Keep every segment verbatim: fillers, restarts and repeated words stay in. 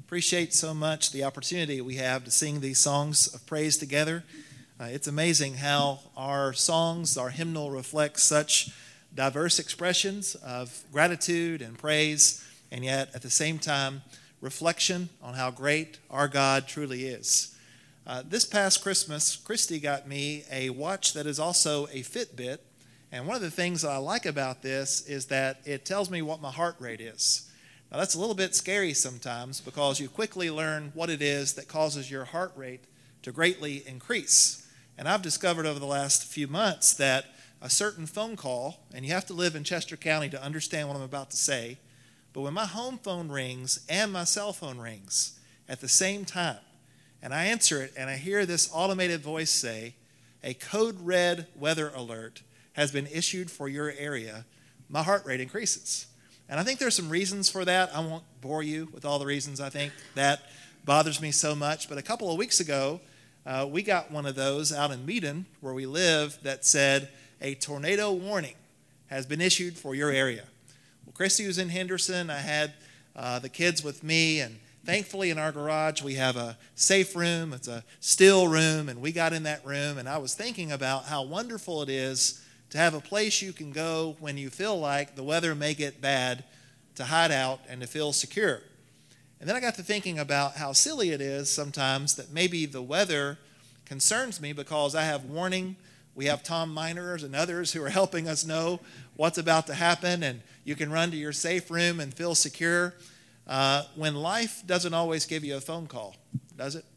Appreciate so much the opportunity we have to sing these songs of praise together. Uh, it's amazing how our songs, our hymnal reflects such diverse expressions of gratitude and praise, and yet at the same time, reflection on how great our God truly is. Uh, this past Christmas, Christy got me a watch that is also a Fitbit, and one of the things that I like about this is that it tells me what my heart rate is. Now, that's a little bit scary sometimes because you quickly learn what it is that causes your heart rate to greatly increase. And I've discovered over the last few months that a certain phone call, and you have to live in Chester County to understand what I'm about to say, but when my home phone rings and my cell phone rings at the same time, and I answer it and I hear this automated voice say, a code red weather alert has been issued for your area, my heart rate increases. And I think there's some reasons for that. I won't bore you with all the reasons I think that bothers me so much. But a couple of weeks ago, uh, we got one of those out in Meaden, where we live, that said, a tornado warning has been issued for your area. Well, Christy was in Henderson. I had uh, the kids with me, and thankfully in our garage we have a safe room. It's a still room, and we got in that room, and I was thinking about how wonderful it is to have a place you can go when you feel like the weather may get bad, to hide out and to feel secure. And then I got to thinking about how silly it is sometimes that maybe the weather concerns me because I have warning. We have Tom Miners and others who are helping us know what's about to happen, and you can run to your safe room and feel secure. Uh, when life doesn't always give you a phone call, does it?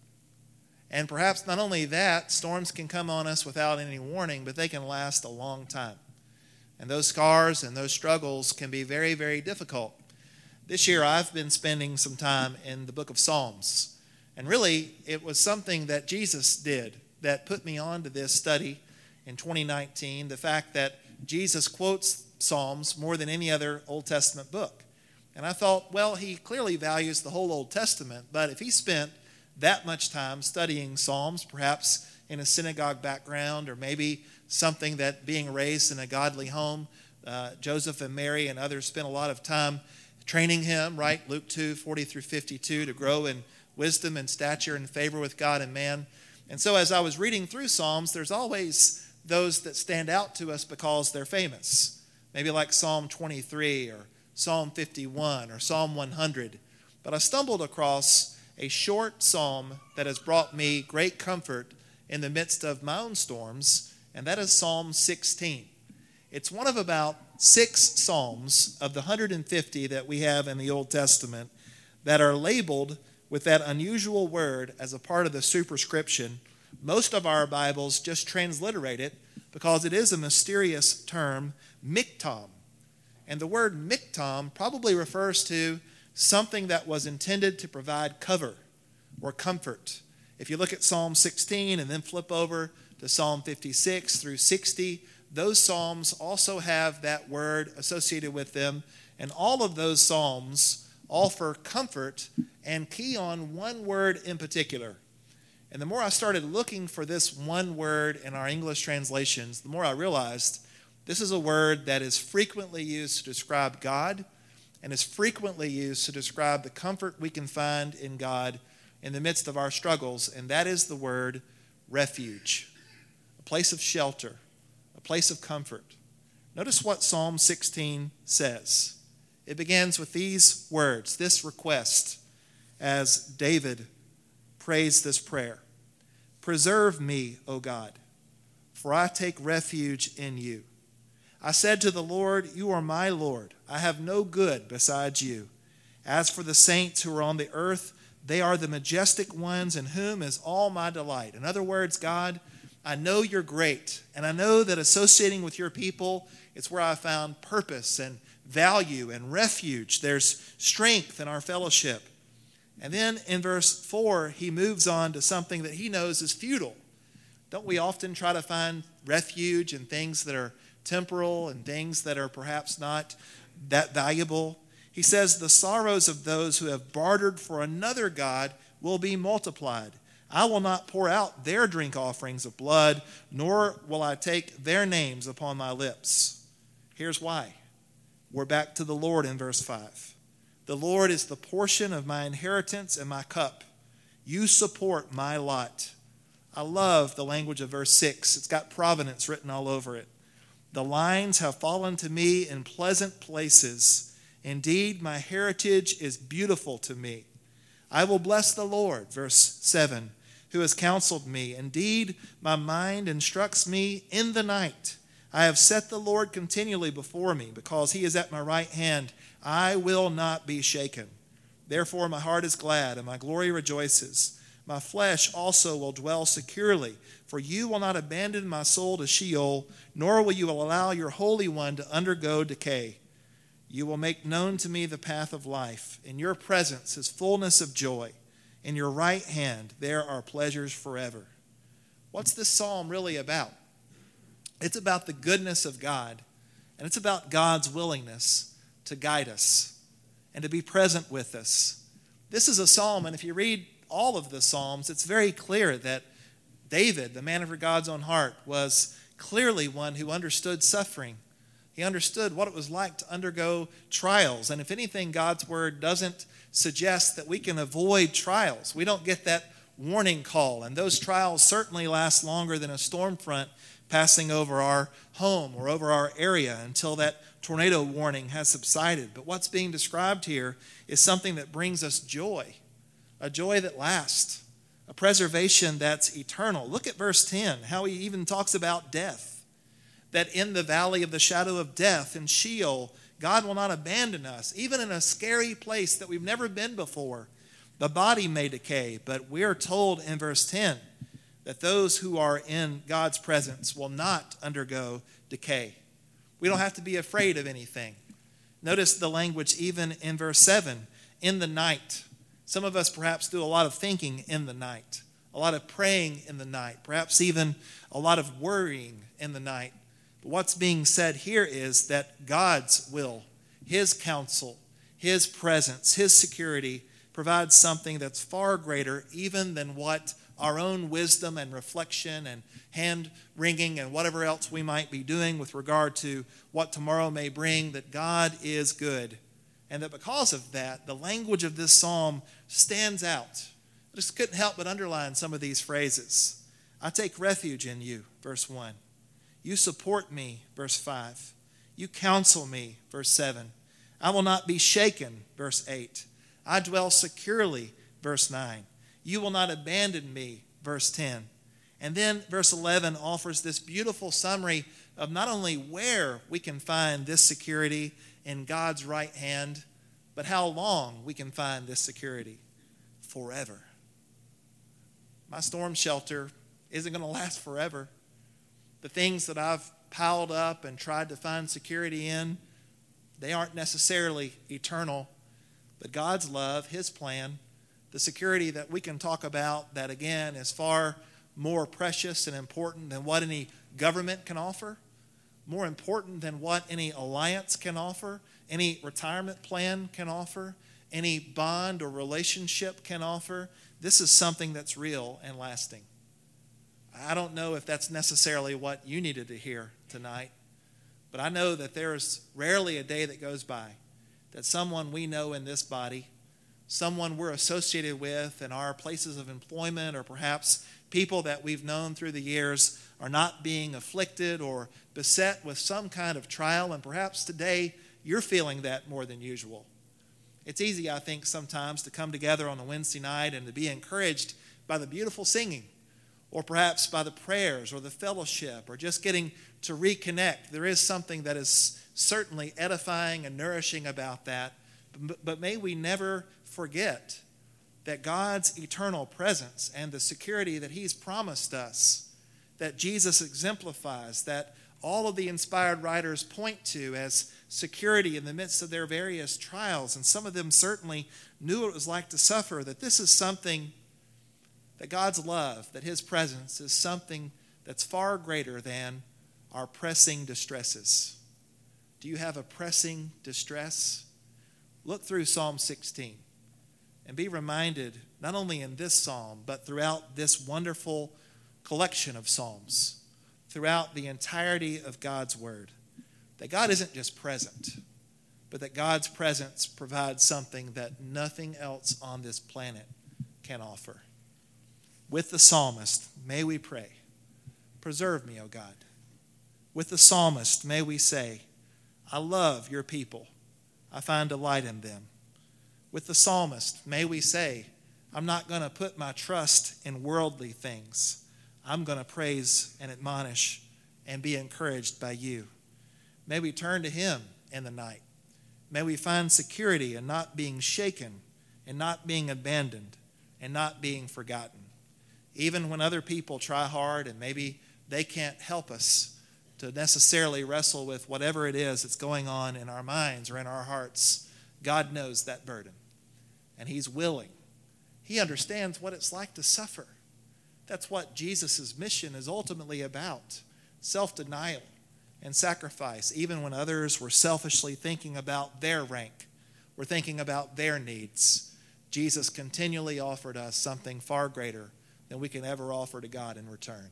And perhaps not only that, storms can come on us without any warning, but they can last a long time. And those scars and those struggles can be very, very difficult. This year I've been spending some time in the book of Psalms. And really, it was something that Jesus did that put me on to this study in twenty nineteen, the fact that Jesus quotes Psalms more than any other Old Testament book. And I thought, well, he clearly values the whole Old Testament, but if he spent that much time studying Psalms, perhaps in a synagogue background, or maybe something that being raised in a godly home, uh, Joseph and Mary and others spent a lot of time training him, right? Luke two, forty through fifty-two, to grow in wisdom and stature and favor with God and man. And so as I was reading through Psalms, there's always those that stand out to us because they're famous. Maybe like Psalm twenty-three or Psalm fifty-one or Psalm one hundred. But I stumbled across a short psalm that has brought me great comfort in the midst of my own storms, and that is Psalm sixteen. It's one of about six psalms of the one hundred fifty that we have in the Old Testament that are labeled with that unusual word as a part of the superscription. Most of our Bibles just transliterate it because it is a mysterious term, miktam. And the word miktam probably refers to something that was intended to provide cover or comfort. If you look at Psalm sixteen and then flip over to Psalm fifty-six through sixty, those psalms also have that word associated with them. And all of those psalms offer comfort and key on one word in particular. And the more I started looking for this one word in our English translations, the more I realized this is a word that is frequently used to describe God, and is frequently used to describe the comfort we can find in God in the midst of our struggles, and that is the word refuge, a place of shelter, a place of comfort. Notice what Psalm sixteen says. It begins with these words, this request, as David prays this prayer. Preserve me, O God, for I take refuge in you. I said to the Lord, you are my Lord. I have no good besides you. As for the saints who are on the earth, they are the majestic ones in whom is all my delight. In other words, God, I know you're great, and I know that associating with your people, it's where I found purpose and value and refuge. There's strength in our fellowship. And then in verse four, he moves on to something that he knows is futile. Don't we often try to find refuge in things that are temporal and things that are perhaps not that valuable? He says, the sorrows of those who have bartered for another God will be multiplied. I will not pour out their drink offerings of blood, nor will I take their names upon my lips. Here's why. We're back to the Lord in verse five. The Lord is the portion of my inheritance and my cup. You support my lot. I love the language of verse six. It's got providence written all over it. The lines have fallen to me in pleasant places. Indeed, my heritage is beautiful to me. I will bless the Lord, verse seven, who has counseled me. Indeed, my mind instructs me in the night. I have set the Lord continually before me, because he is at my right hand. I will not be shaken. Therefore my heart is glad, and my glory rejoices. My flesh also will dwell securely, for you will not abandon my soul to Sheol, nor will you allow your Holy One to undergo decay. You will make known to me the path of life. In your presence is fullness of joy. In your right hand there are pleasures forever. What's this psalm really about? It's about the goodness of God, and it's about God's willingness to guide us and to be present with us. This is a psalm, and if you read all of the psalms, it's very clear that David, the man after God's own heart, was clearly one who understood suffering. He understood what it was like to undergo trials. And if anything, God's word doesn't suggest that we can avoid trials. We don't get that warning call. And those trials certainly last longer than a storm front passing over our home or over our area until that tornado warning has subsided. But what's being described here is something that brings us joy, a joy that lasts, a preservation that's eternal. Look at verse ten, how he even talks about death. That in the valley of the shadow of death, in Sheol, God will not abandon us, even in a scary place that we've never been before. The body may decay, but we're told in verse ten that those who are in God's presence will not undergo decay. We don't have to be afraid of anything. Notice the language even in verse seven, in the night. Some of us perhaps do a lot of thinking in the night, a lot of praying in the night, perhaps even a lot of worrying in the night. But what's being said here is that God's will, his counsel, his presence, his security provides something that's far greater even than what our own wisdom and reflection and hand wringing and whatever else we might be doing with regard to what tomorrow may bring, that God is good. And that because of that, the language of this psalm stands out. I just couldn't help but underline some of these phrases. I take refuge in you, verse one. You support me, verse five. You counsel me, verse seven. I will not be shaken, verse eight. I dwell securely, verse nine. You will not abandon me, verse ten. And then verse eleven offers this beautiful summary of not only where we can find this security in God's right hand, but how long we can find this security. Forever. My storm shelter isn't going to last forever. The things that I've piled up and tried to find security in, they aren't necessarily eternal. But God's love, his plan, the security that we can talk about that, again, is far more precious and important than what any government can offer, more important than what any alliance can offer, any retirement plan can offer, any bond or relationship can offer. This is something that's real and lasting. I don't know if that's necessarily what you needed to hear tonight, but I know that there is rarely a day that goes by that someone we know in this body, someone we're associated with in our places of employment, or perhaps people that we've known through the years, are not being afflicted or beset with some kind of trial, and perhaps today you're feeling that more than usual. It's easy, I think, sometimes to come together on a Wednesday night and to be encouraged by the beautiful singing, or perhaps by the prayers or the fellowship, or just getting to reconnect. There is something that is certainly edifying and nourishing about that. But may we never forget that God's eternal presence and the security that he's promised us, that Jesus exemplifies, that all of the inspired writers point to as security in the midst of their various trials, and some of them certainly knew what it was like to suffer, that this is something that God's love, that his presence is something that's far greater than our pressing distresses. Do you have a pressing distress? Look through Psalm sixteen and be reminded, not only in this psalm, but throughout this wonderful collection of psalms, throughout the entirety of God's word, that God isn't just present, but that God's presence provides something that nothing else on this planet can offer. With the psalmist, may we pray, preserve me, O God. With the psalmist, may we say, I love your people. I find delight in them. With the psalmist, may we say, I'm not going to put my trust in worldly things. I'm going to praise and admonish and be encouraged by you. May we turn to him in the night. May we find security in not being shaken and not being abandoned and not being forgotten. Even when other people try hard and maybe they can't help us to necessarily wrestle with whatever it is that's going on in our minds or in our hearts, God knows that burden. And he's willing. He understands what it's like to suffer. That's what Jesus' mission is ultimately about. Self-denial and sacrifice, even when others were selfishly thinking about their rank, were thinking about their needs. Jesus continually offered us something far greater than we can ever offer to God in return.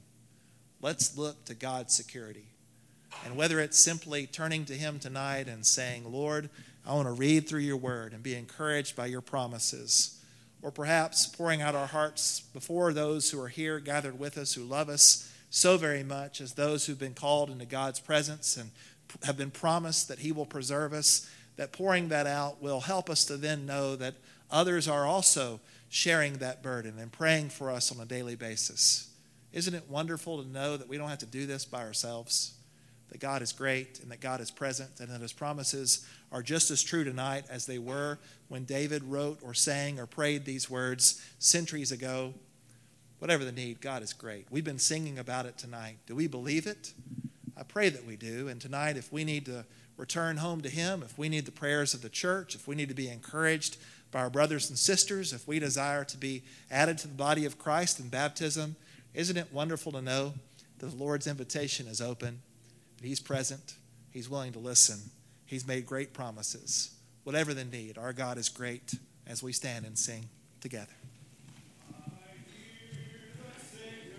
Let's look to God's security. And whether it's simply turning to him tonight and saying, Lord, I want to read through your word and be encouraged by your promises, or perhaps pouring out our hearts before those who are here gathered with us, who love us so very much as those who've been called into God's presence and have been promised that he will preserve us, that pouring that out will help us to then know that others are also sharing that burden and praying for us on a daily basis. Isn't it wonderful to know that we don't have to do this by ourselves, that God is great and that God is present and that his promises are just as true tonight as they were when David wrote or sang or prayed these words centuries ago? Whatever the need, God is great. We've been singing about it tonight. Do we believe it? I pray that we do. And tonight, if we need to return home to him, if we need the prayers of the church, if we need to be encouraged by our brothers and sisters, if we desire to be added to the body of Christ in baptism, isn't it wonderful to know that the Lord's invitation is open, that he's present, he's willing to listen, he's made great promises. Whatever the need, our God is great as we stand and sing together.